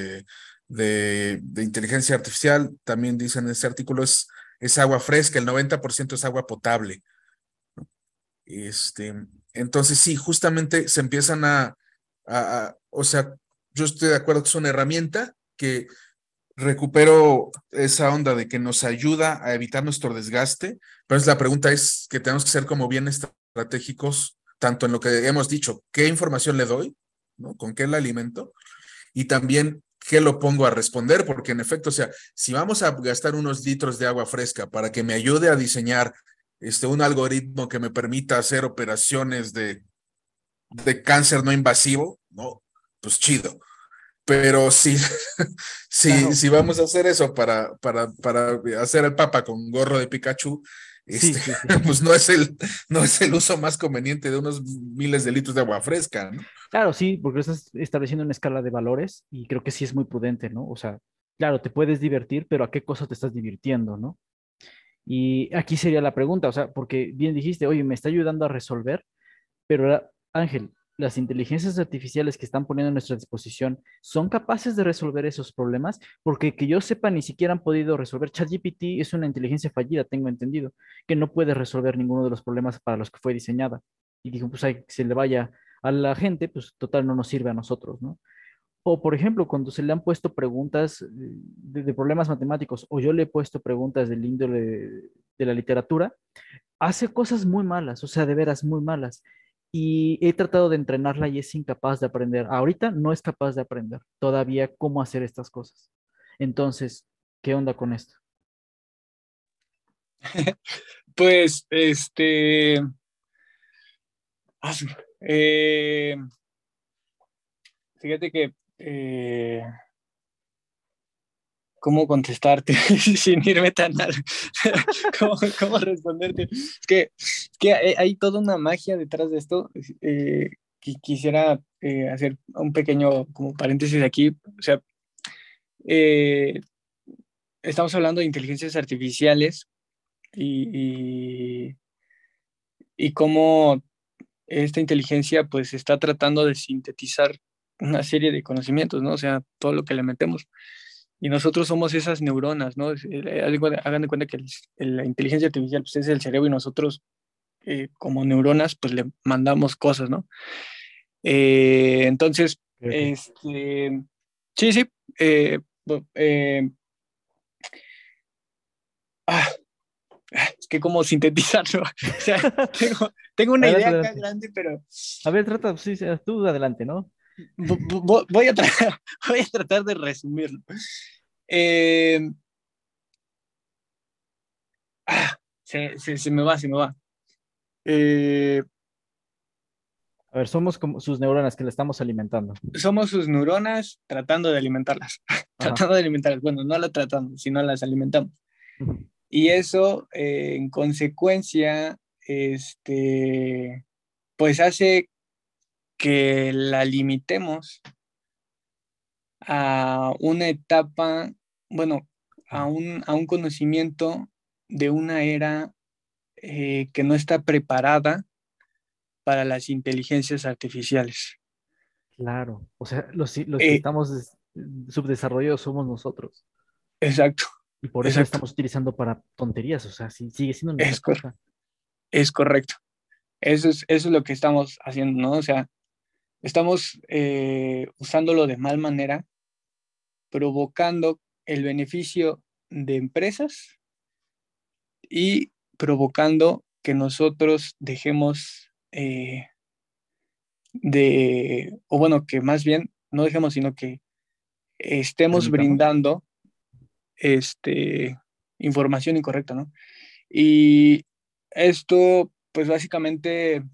de inteligencia artificial, también dicen en este artículo, es agua fresca, el 90% es agua potable. Este, entonces, sí, justamente se empiezan o sea, yo estoy de acuerdo que es una herramienta que recupero esa onda de que nos ayuda a evitar nuestro desgaste, pero la pregunta es que tenemos que ser como bien estratégicos, tanto en lo que hemos dicho, qué información le doy, ¿no? ¿Con qué la alimento? Y también qué lo pongo a responder, porque en efecto, o sea, si vamos a gastar unos litros de agua fresca para que me ayude a diseñar un algoritmo que me permita hacer operaciones de cáncer no invasivo, ¿no? Pues chido. Pero si, Claro, si vamos a hacer eso para hacer el papa con gorro de Pikachu, sí, este, sí, sí. pues no es el uso más conveniente de unos miles de litros de agua fresca, ¿no? Claro, sí, porque estás estableciendo una escala de valores y creo que sí es muy prudente, ¿no? O sea, claro, te puedes divertir, pero ¿a qué cosa te estás divirtiendo, no? Y aquí sería la pregunta, o sea, porque bien dijiste, oye, me está ayudando a resolver, pero Ángel, las inteligencias artificiales que están poniendo a nuestra disposición son capaces de resolver esos problemas, porque que yo sepa, ni siquiera han podido resolver. ChatGPT es una inteligencia fallida, tengo entendido, que no puede resolver ninguno de los problemas para los que fue diseñada. Y dijo, pues ahí se le vaya a la gente, pues total no nos sirve a nosotros, ¿no? O, por ejemplo, cuando se le han puesto preguntas de problemas matemáticos, o yo le he puesto preguntas del índole de la literatura, hace cosas muy malas, o sea, de veras muy malas. Y he tratado de entrenarla y es incapaz de aprender. Ahorita no es capaz de aprender todavía cómo hacer estas cosas. Entonces, ¿qué onda con esto? Pues, ah, eh, fíjate que, ¿cómo contestarte sin irme tan al... ¿Cómo responderte? Es que hay toda una magia detrás de esto. Quisiera hacer un pequeño como paréntesis aquí. O sea, eh, estamos hablando de inteligencias artificiales y, y cómo esta inteligencia pues está tratando de sintetizar una serie de conocimientos, ¿no? O sea, todo lo que le metemos. Y nosotros somos esas neuronas, ¿no? Hagan de cuenta que la inteligencia artificial pues, es el cerebro y nosotros como neuronas pues le mandamos cosas, ¿no? Entonces, Ok. sí, sí. eh, ah, es que como sintetizarlo. O sea, tengo una Adelante, idea acá adelante. grande, pero A ver, trata, sí, sí, tú adelante, ¿no? voy a, voy a tratar de resumirlo. Eh, se me va, se me va. Eh, A ver, somos como sus neuronas que le estamos alimentando. Somos sus neuronas tratando de alimentarlas. Ajá. Tratando de alimentarlas. Bueno, no las tratamos, sino las alimentamos. Ujú. Y eso, en consecuencia, pues hace que la limitemos a una etapa, bueno, a un conocimiento de una era que no está preparada para las inteligencias artificiales. Claro. O sea, los que Eh, estamos subdesarrollados somos nosotros. exacto, Y por eso la exacto, estamos utilizando para tonterías. O sea, sí, sigue siendo nuestra es, cosa. es correcto. Eso es lo que estamos haciendo, ¿no? O sea, estamos usándolo de mal manera, provocando el beneficio de empresas y provocando que nosotros dejemos o bueno, que más bien no dejemos, sino que estemos ¿Permitamos? brindando este, información incorrecta, ¿no? Y esto, pues básicamente,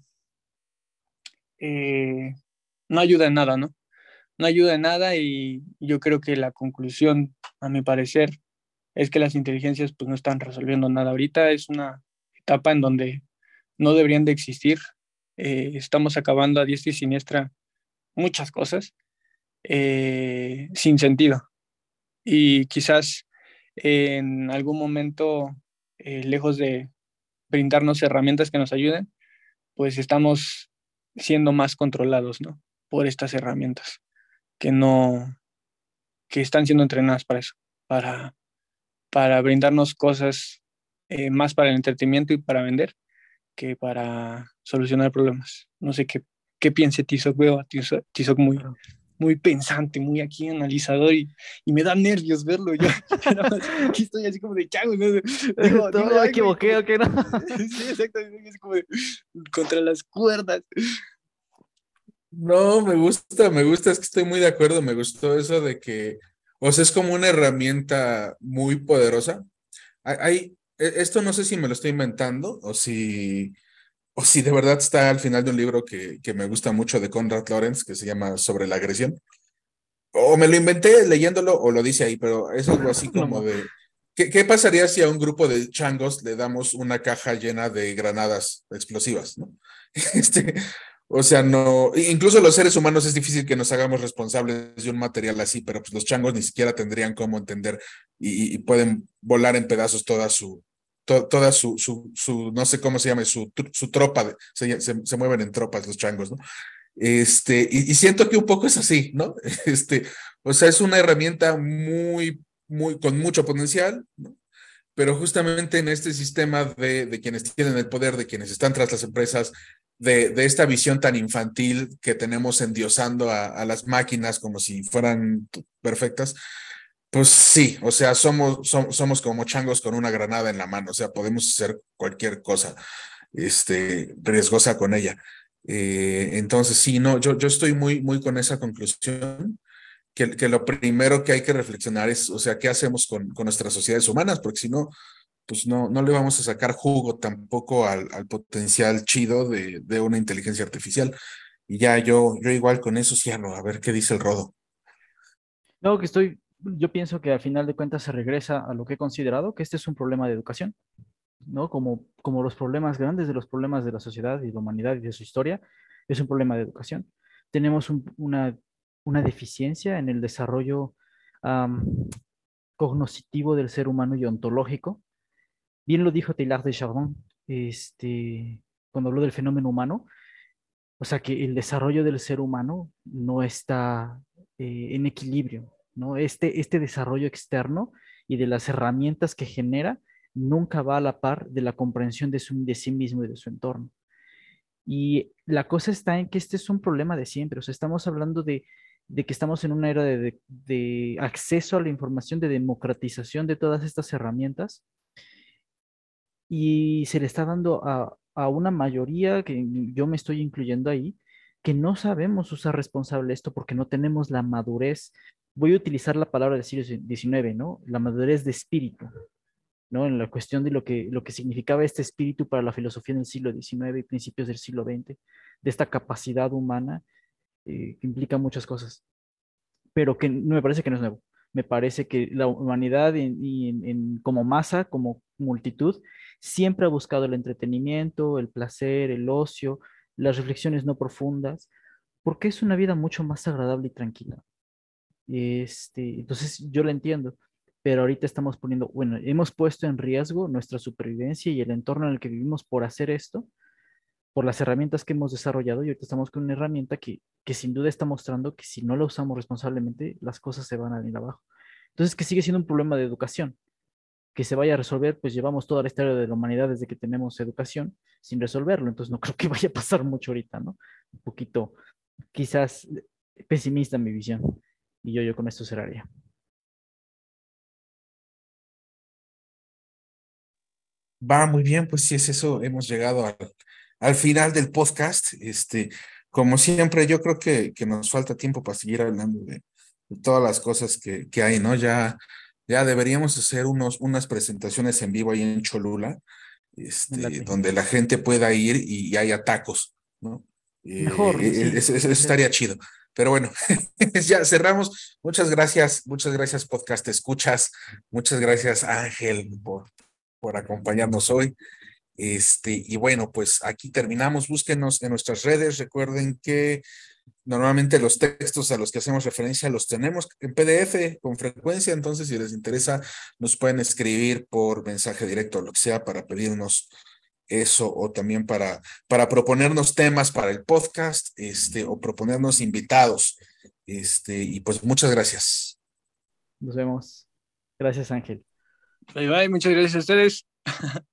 eh, no ayuda en nada, ¿no? No ayuda en nada y yo creo que la conclusión, a mi parecer, es que las inteligencias pues no están resolviendo nada. Ahorita es una etapa en donde no deberían de existir. Estamos acabando a diestra y siniestra muchas cosas sin sentido. Y quizás en algún momento, lejos de brindarnos herramientas que nos ayuden, pues estamos siendo más controlados, ¿no? Por estas herramientas que no, que están siendo entrenadas para eso, para, para brindarnos cosas más para el entretenimiento y para vender que para solucionar problemas. No sé qué piense Tizoc, veo a Tizoc muy, Claro. muy pensante, muy aquí analizador y me da nervios verlo. Yo nada más aquí estoy así como de chago, ¿no? No, Digo ya me algo y equivoqué, como, ¿ok? No. sí, exacto, es como de, contra las cuerdas. No, me gusta, es que estoy muy de acuerdo, me gustó eso de que, o sea, es como una herramienta muy poderosa. Esto no sé si me lo estoy inventando o si de verdad está al final de un libro que me gusta mucho de Conrad Lorenz, que se llama Sobre la agresión. O me lo inventé leyéndolo o lo dice ahí, pero es algo así No, como de, ¿qué pasaría si a un grupo de changos le damos una caja llena de granadas explosivas, ¿no? Este, o sea, no, incluso los seres humanos es difícil que nos hagamos responsables de un material así, pero pues los changos ni siquiera tendrían cómo entender y pueden volar en pedazos toda no sé cómo se llama, su tropa, se mueven en tropas los changos, ¿no? Y siento que un poco es así, ¿no? O sea, es una herramienta con mucho potencial, ¿no? Pero justamente en este sistema de quienes tienen el poder, de quienes están tras las empresas, de esta visión tan infantil que tenemos endiosando a las máquinas como si fueran perfectas, pues sí, o sea, somos como changos con una granada en la mano, o sea, podemos hacer cualquier cosa, riesgosa con ella. Entonces, sí, no, yo estoy muy con esa conclusión, que lo primero que hay que reflexionar es, o sea, ¿qué hacemos con nuestras sociedades humanas? Porque si no, pues no le vamos a sacar jugo tampoco al potencial chido de una inteligencia artificial. Y ya yo igual con eso cierro, a ver qué dice el Rodo. No, yo pienso que al final de cuentas se regresa a lo que he considerado, que este es un problema de educación, ¿no? Como los problemas grandes de los problemas de la sociedad y de la humanidad y de su historia, es un problema de educación. Tenemos una deficiencia en el desarrollo am, cognoscitivo del ser humano y ontológico. Bien lo dijo Teilhard de Chardin, cuando habló del fenómeno humano, o sea que el desarrollo del ser humano no está en equilibrio, ¿no? Este desarrollo externo y de las herramientas que genera nunca va a la par de la comprensión de sí mismo y de su entorno. Y la cosa está en que este es un problema de siempre, o sea, estamos hablando de que estamos en una era de acceso a la información, de democratización de todas estas herramientas y se le está dando a una mayoría, que yo me estoy incluyendo ahí, que no sabemos usar responsable esto porque no tenemos la madurez. Voy a utilizar la palabra del siglo XIX, ¿no? La madurez de espíritu, ¿no? En la cuestión de lo que significaba este espíritu para la filosofía en el siglo XIX y principios del siglo XX, de esta capacidad humana que implica muchas cosas, pero que no me parece que no es nuevo. Me parece que la humanidad como masa, como multitud, siempre ha buscado el entretenimiento, el placer, el ocio, las reflexiones no profundas, porque es una vida mucho más agradable y tranquila. Entonces yo lo entiendo, pero ahorita estamos poniendo, bueno, hemos puesto en riesgo nuestra supervivencia y el entorno en el que vivimos por hacer esto, por las herramientas que hemos desarrollado y ahorita estamos con una herramienta que sin duda está mostrando que si no la usamos responsablemente, las cosas se van a ir abajo. Entonces, que sigue siendo un problema de educación, que se vaya a resolver, pues llevamos toda la historia de la humanidad desde que tenemos educación sin resolverlo, entonces no creo que vaya a pasar mucho ahorita, ¿no? Un poquito, quizás pesimista mi visión, y yo con esto cerraría. Va muy bien, pues si es eso, hemos llegado al final del podcast. Como siempre, yo creo que nos falta tiempo para seguir hablando de todas las cosas que hay, ¿no? Ya deberíamos hacer unas presentaciones en vivo ahí en Cholula, Me late. donde la gente pueda ir y haya tacos, ¿no? Mejor, sí, Eso estaría chido. Pero bueno, ya cerramos. Muchas gracias, podcast escuchas. Muchas gracias, Ángel, por acompañarnos hoy. Y bueno, pues aquí terminamos. Búsquenos en nuestras redes. Recuerden que normalmente los textos a los que hacemos referencia los tenemos en PDF con frecuencia. Entonces, si les interesa, nos pueden escribir por mensaje directo o lo que sea para pedirnos eso o también para proponernos temas para el podcast, o proponernos invitados. Y pues muchas gracias. nos vemos. Gracias, Ángel. Bye bye, muchas gracias a ustedes.